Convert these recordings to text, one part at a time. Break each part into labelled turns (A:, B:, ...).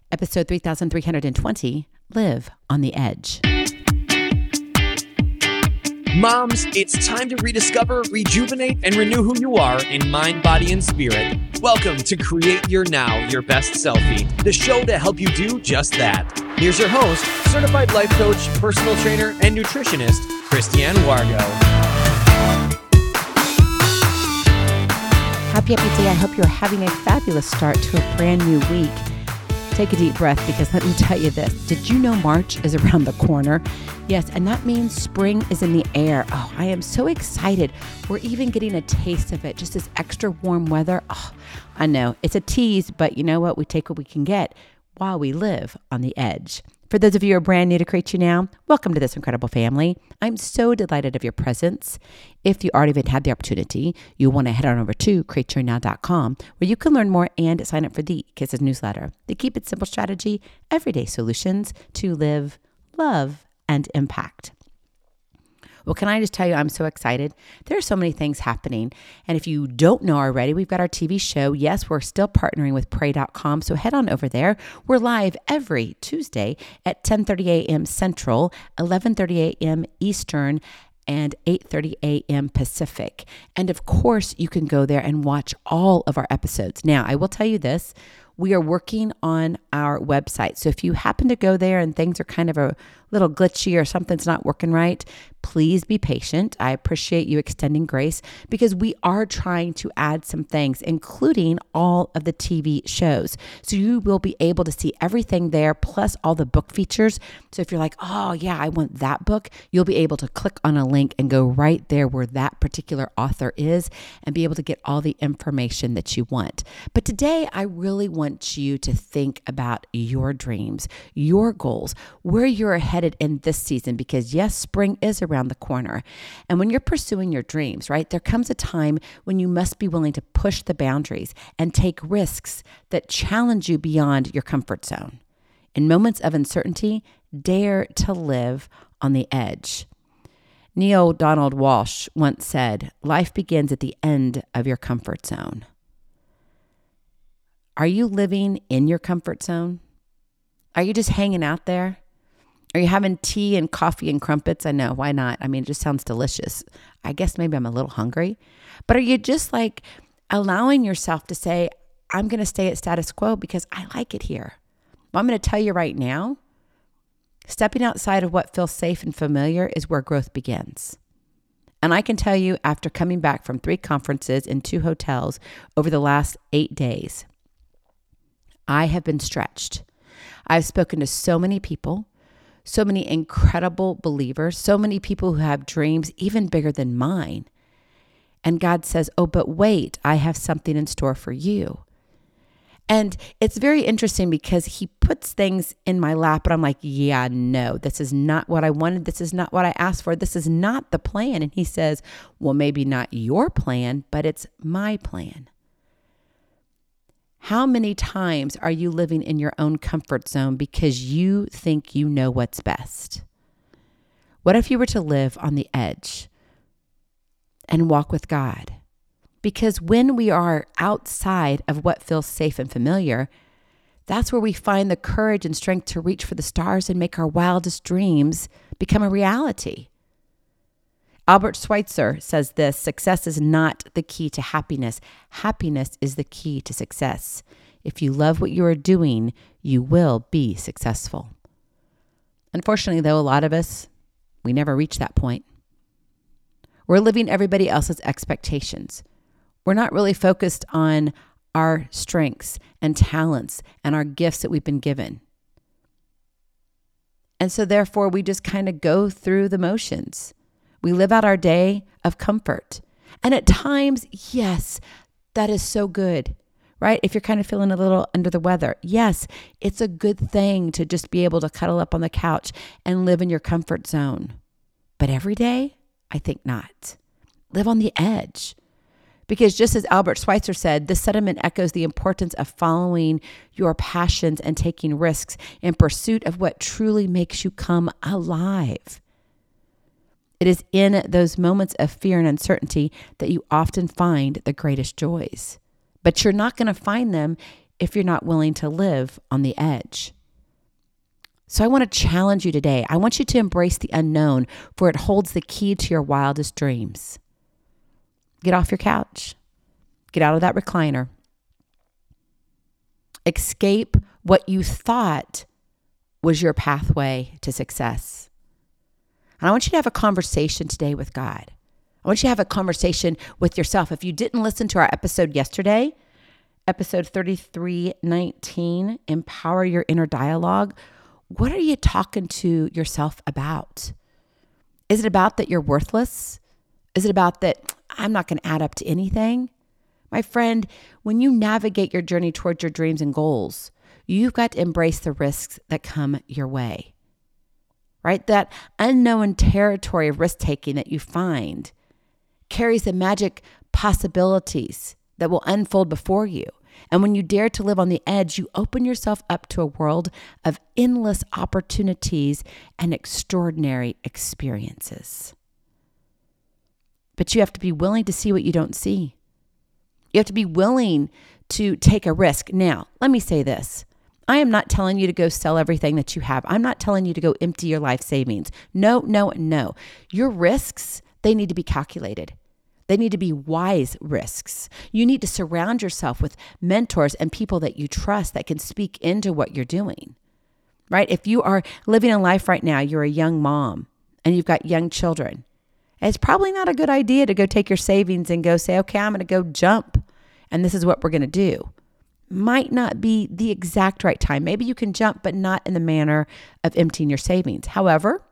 A: Episode 3320, Live on the Edge.
B: Moms, it's time to rediscover, rejuvenate, and renew who you are in mind, body, and spirit. Welcome to Create Your Now, Your Best Selfie, the show to help you do just that. Here's your host, certified life coach, personal trainer, and nutritionist, Christiane Wargo.
A: Happy day. I hope you're having a fabulous start to a brand new week. Take a deep breath because let me tell you this. Did you know March is around the corner? Yes, and that means spring is in the air. Oh, I am so excited. We're even getting a taste of it. Just this extra warm weather. Oh, I know it's a tease, but you know what? We take what we can get while we live on the edge. For those of you who are brand new to Create You Now, welcome to this incredible family. I'm so delighted of your presence. If you already had the opportunity, you want to head on over to createyournow.com where you can learn more and sign up for the Kisses newsletter. The Keep It Simple strategy, everyday solutions to live, love, and impact. Well, can I just tell you, I'm so excited. There are so many things happening. And if you don't know already, we've got our TV show. Yes, we're still partnering with Pray.com. So head on over there. We're live every Tuesday at 10:30 a.m. Central, 11:30 a.m. Eastern, and 8:30 a.m. Pacific. And of course, you can go there and watch all of our episodes. Now, I will tell you this. We are working on our website. So if you happen to go there and things are kind of a little glitchy or something's not working right, please be patient. I appreciate you extending grace because we are trying to add some things, including all of the TV shows. So you will be able to see everything there, plus all the book features. So if you're like, oh yeah, I want that book, you'll be able to click on a link and go right there where that particular author is and be able to get all the information that you want. But today, I really want you to think about your dreams, your goals, where you're headed in this season, because yes, spring is around the corner. And when you're pursuing your dreams, right, there comes a time when you must be willing to push the boundaries and take risks that challenge you beyond your comfort zone. In moments of uncertainty, dare to live on the edge. Neil Donald Walsh once said, life begins at the end of your comfort zone. Are you living in your comfort zone? Are you just hanging out there? Are you having tea and coffee and crumpets? I know, why not? I mean, it just sounds delicious. I guess maybe I'm a little hungry. But are you just like allowing yourself to say, I'm going to stay at status quo because I like it here? Well, I'm going to tell you right now, stepping outside of what feels safe and familiar is where growth begins. And I can tell you, after coming back from 3 conferences and 2 hotels over the last 8 days, I have been stretched. I've spoken to so many people, so many incredible believers, so many people who have dreams even bigger than mine. And God says, oh, but wait, I have something in store for you. And it's very interesting because he puts things in my lap, and I'm like, yeah, no, this is not what I wanted. This is not what I asked for. This is not the plan. And he says, well, maybe not your plan, but it's my plan. How many times are you living in your own comfort zone because you think you know what's best? What if you were to live on the edge and walk with God? Because when we are outside of what feels safe and familiar, that's where we find the courage and strength to reach for the stars and make our wildest dreams become a reality. Albert Schweitzer says this, success is not the key to happiness. Happiness is the key to success. If you love what you are doing, you will be successful. Unfortunately, though, a lot of us, we never reach that point. We're living everybody else's expectations. We're not really focused on our strengths and talents and our gifts that we've been given. And so therefore, we just kind of go through the motions. We live out our day of comfort. And at times, yes, that is so good, right? If you're kind of feeling a little under the weather, yes, it's a good thing to just be able to cuddle up on the couch and live in your comfort zone. But every day, I think not. Live on the edge. Because just as Albert Schweitzer said, this sentiment echoes the importance of following your passions and taking risks in pursuit of what truly makes you come alive. It is in those moments of fear and uncertainty that you often find the greatest joys. But you're not going to find them if you're not willing to live on the edge. So I want to challenge you today. I want you to embrace the unknown, for it holds the key to your wildest dreams. Get off your couch. Get out of that recliner. Escape what you thought was your pathway to success. And I want you to have a conversation today with God. I want you to have a conversation with yourself. If you didn't listen to our episode yesterday, episode 3319, Empower Your Inner Dialogue, what are you talking to yourself about? Is it about that you're worthless? Is it about that I'm not going to add up to anything? My friend, when you navigate your journey towards your dreams and goals, you've got to embrace the risks that come your way, right? That unknown territory of risk-taking that you find carries the magic possibilities that will unfold before you. And when you dare to live on the edge, you open yourself up to a world of endless opportunities and extraordinary experiences. But you have to be willing to see what you don't see. You have to be willing to take a risk. Now, let me say this. I am not telling you to go sell everything that you have. I'm not telling you to go empty your life savings. No. Your risks, they need to be calculated. They need to be wise risks. You need to surround yourself with mentors and people that you trust that can speak into what you're doing, right? If you are living a life right now, you're a young mom and you've got young children, it's probably not a good idea to go take your savings and go say, okay, I'm going to go jump and this is what we're going to do. Might not be the exact right time. Maybe you can jump, but not in the manner of emptying your savings. However,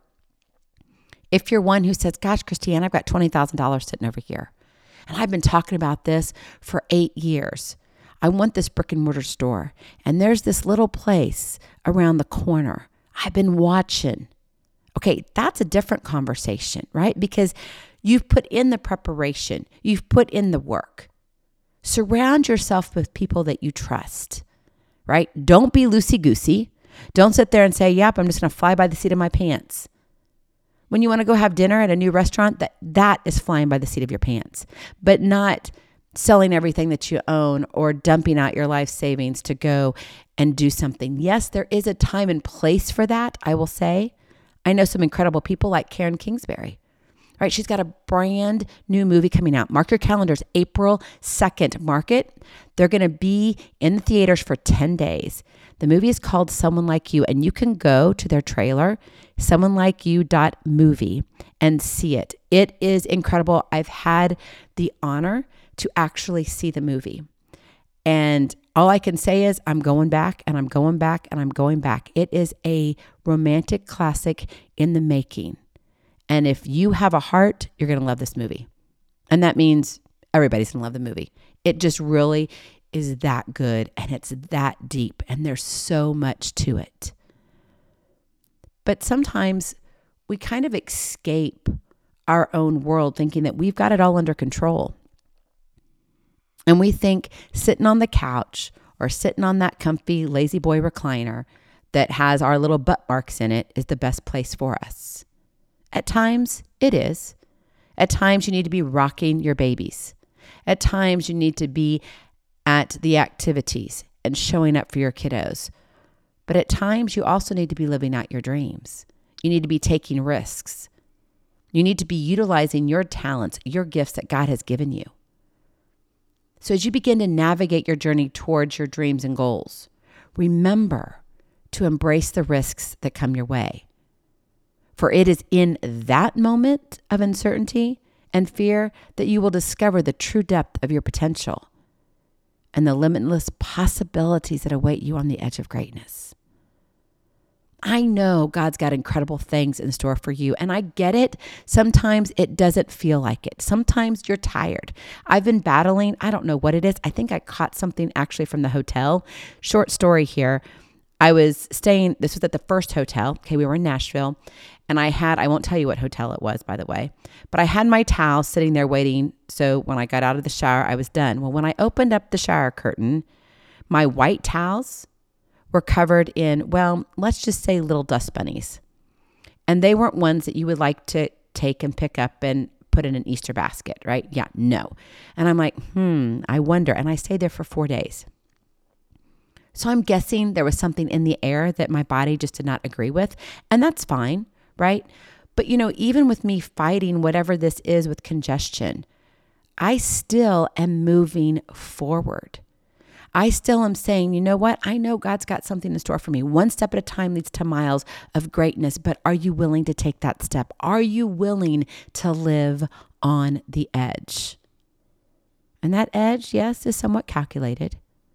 A: if you're one who says, gosh, Christiane, I've got $20,000 sitting over here, and I've been talking about this for 8 years. I want this brick and mortar store, and there's this little place around the corner. I've been watching. Okay, that's a different conversation, right? Because you've put in the preparation. You've put in the work. Surround yourself with people that you trust, right? Don't be loosey-goosey. Don't sit there and say, yep, I'm just going to fly by the seat of my pants. When you want to go have dinner at a new restaurant, that is flying by the seat of your pants, but not selling everything that you own or dumping out your life savings to go and do something. Yes, there is a time and place for that, I will say. I know some incredible people like Karen Kingsbury, right? She's got a brand new movie coming out. Mark your calendars, April 2nd. Mark it. They're going to be in the theaters for 10 days. The movie is called Someone Like You, and you can go to their trailer, someonelikeyou.movie, and see it. It is incredible. I've had the honor to actually see the movie. And all I can say is I'm going back and I'm going back and I'm going back. It is a romantic classic in the making. And if you have a heart, you're going to love this movie. And that means everybody's going to love the movie. It just really is that good and it's that deep and there's so much to it. But sometimes we kind of escape our own world thinking that we've got it all under control. And we think sitting on the couch or sitting on that comfy lazy boy recliner that has our little butt marks in it is the best place for us. At times, it is. At times, you need to be rocking your babies. At times, you need to be at the activities and showing up for your kiddos. But at times, you also need to be living out your dreams. You need to be taking risks. You need to be utilizing your talents, your gifts that God has given you. So as you begin to navigate your journey towards your dreams and goals, remember to embrace the risks that come your way. For it is in that moment of uncertainty and fear that you will discover the true depth of your potential and the limitless possibilities that await you on the edge of greatness. I know God's got incredible things in store for you, and I get it. Sometimes it doesn't feel like it. Sometimes you're tired. I've been battling. I don't know what it is. I think I caught something actually from the hotel. Short story here. I was staying, this was at the first hotel. Okay, we were in Nashville, and I won't tell you what hotel it was, by the way, but I had my towel sitting there waiting. So when I got out of the shower, I was done. Well, when I opened up the shower curtain, my white towels were covered in, well, let's just say little dust bunnies. And they weren't ones that you would like to take and pick up and put in an Easter basket, right? Yeah, no. And I'm like, I wonder. And I stayed there for 4 days. So I'm guessing there was something in the air that my body just did not agree with. And that's fine, right? But even with me fighting whatever this is with congestion, I still am moving forward. I still am saying, you know what? I know God's got something in store for me. One step at a time leads to miles of greatness, but are you willing to take that step? Are you willing to live on the edge? And that edge, yes, is somewhat calculated.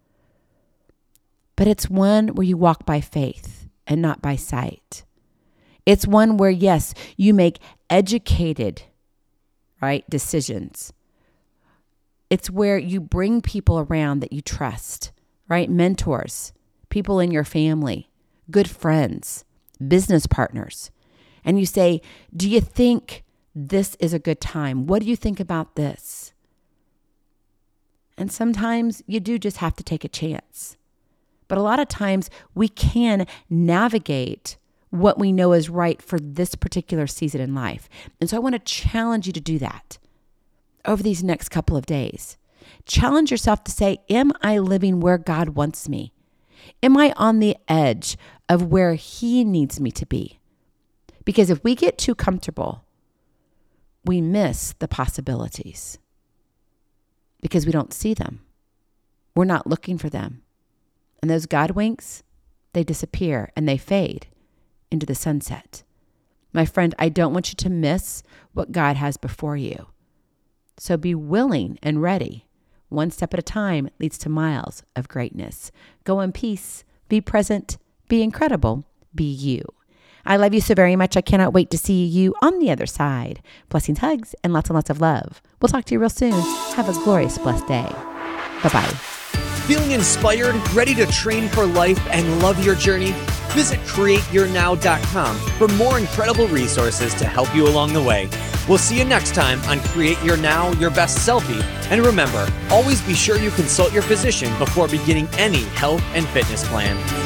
A: But it's one where you walk by faith and not by sight. It's one where, yes, you make educated, right, decisions. It's where you bring people around that you trust, right? Mentors, people in your family, good friends, business partners. And you say, do you think this is a good time? What do you think about this? And sometimes you do just have to take a chance. But a lot of times we can navigate what we know is right for this particular season in life. And so I want to challenge you to do that over these next couple of days. Challenge yourself to say, am I living where God wants me? Am I on the edge of where He needs me to be? Because if we get too comfortable, we miss the possibilities because we don't see them. We're not looking for them. And those God winks, they disappear and they fade into the sunset. My friend, I don't want you to miss what God has before you. So be willing and ready. One step at a time leads to miles of greatness. Go in peace, be present, be incredible, be you. I love you so very much. I cannot wait to see you on the other side. Blessings, hugs, and lots of love. We'll talk to you real soon. Have a glorious, blessed day. Bye-bye.
B: Feeling inspired, ready to train for life and love your journey? Visit CreateYourNow.com for more incredible resources to help you along the way. We'll see you next time on Create Your Now, Your Best Selfie. And remember, always be sure you consult your physician before beginning any health and fitness plan.